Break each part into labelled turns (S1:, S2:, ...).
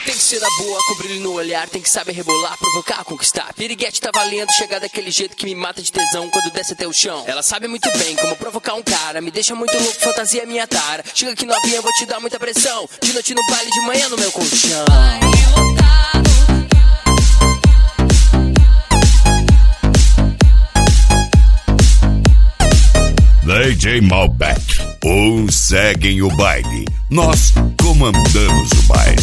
S1: Tem que ser da boa, com brilho no olhar, tem que saber rebolar, provocar, conquistar. Piriguete tá valendo, chegar daquele jeito que me mata de tesão quando desce até o chão. Ela sabe muito bem como provocar um cara, me deixa muito louco, fantasia é minha tara. Chega aqui novinha, eu vou te dar muita pressão. De noite no baile, de manhã no meu colchão. Baile lotado.
S2: DJ Malbec, uns seguem o baile, nós comandamos o baile.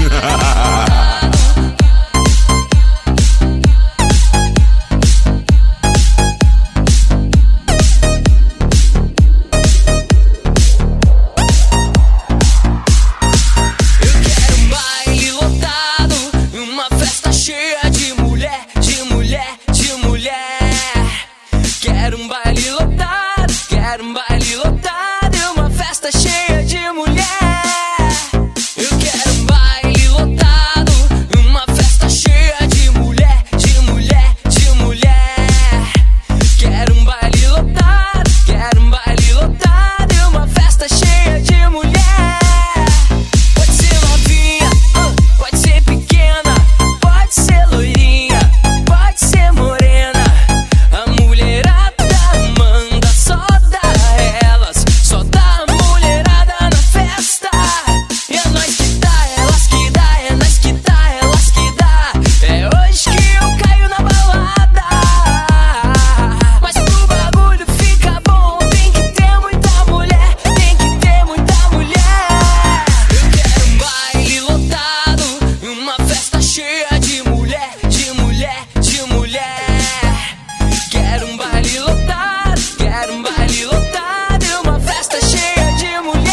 S1: Eu quero um baile lotado, uma festa cheia de mulher, de mulher, de mulher. Quero um baile lotado, quero um baile lotado e uma festa cheia de mulher. Eu quero um baile lotado, uma festa cheia de mulher, de mulher, de mulher. Quero um baile lotado, quero um baile lotado e uma festa cheia de mulher. Pode ser novinha, pode ser pequena, pode ser loirinha, pode ser morena. A mulherada manda, só dá elas, só dá a mulherada na festa. E é nós que dá, elas que dá, é nós que dá, elas que dá. É hoje que eu caio na balada. Mas pro bagulho ficar bom, tem que ter muita mulher, tem que ter muita mulher. Eu quero um baile lotado, uma festa cheia de mulher, de mulher, de mulher. Quero um baile lotado, quero um baile lotado e uma festa cheia de mulher.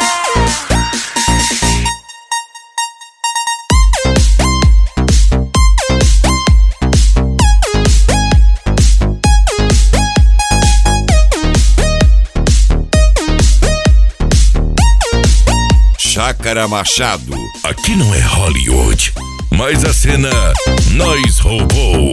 S2: Chácara Machado,
S3: Aqui não é Hollywood, mas a cena nós roubou.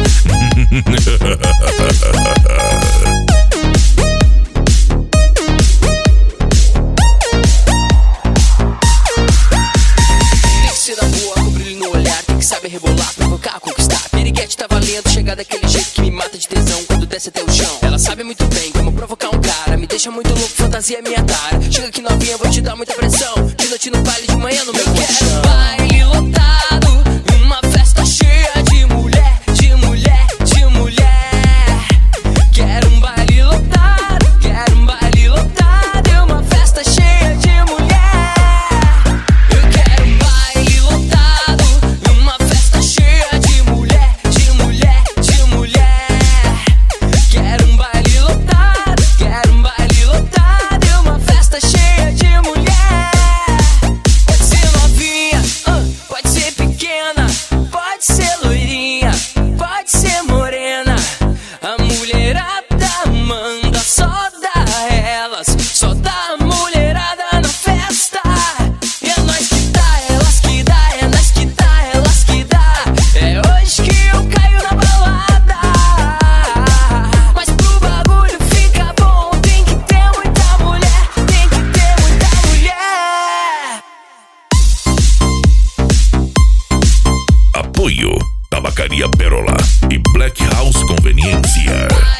S1: Tem que ser da boa, com brilho no olhar, tem que saber rebolar, provocar, conquistar. Piriguete tá valendo, chegar daquele jeito que me mata de tesão quando desce até o chão. Ela sabe muito bem como provocar um cara, me deixa muito louco, fantasia é minha tara. Chega aqui novinha, eu vou te dar muita pressão. De noite no baile, de manhã no meu colchão. Quero um baile lotado, uma festa cheia de mulher, de mulher, de mulher. Quero um baile lotado, quero um baile lotado e uma festa cheia de mulher. Eu quero um baile lotado, uma festa cheia de mulher, de mulher, de mulher. Quero um baile lotado, quero um baile lotado e uma festa cheia de mulher. Pode ser novinha, pode ser pequena, pode ser loirinha, pode ser morena. A mulherada manda, só dá elas, só dá a mulherada na festa. E é nós que dá, elas que dá, é nós que dá, elas que dá. É hoje que eu caio na balada. Mas pro bagulho ficar bom, tem que ter muita mulher, tem que ter muita mulher.
S3: Apoio Tabacaria Pérola e Black House Conveniência.